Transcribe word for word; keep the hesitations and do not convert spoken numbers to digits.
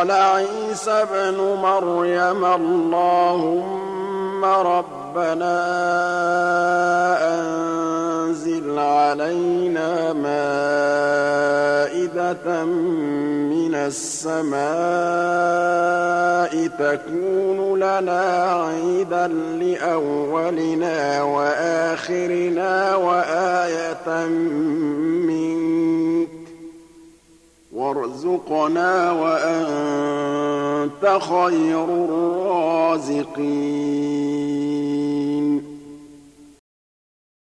قَالَ عِيسَى ابْنُ مَرْيَمَ اللَّهُمَّ رَبَّنَا أَنزِلْ عَلَيْنَا مَائِدَةً مِّنَ السَّمَاءِ تَكُونُ لَنَا عِيدًا لِّأَوَّلِنَا وَآخِرِنَا وَآيَةً مِّنكَ ۖ وَارْزُقْنَا وَأَنتَ خَيْرُ الرَّازِقِينَ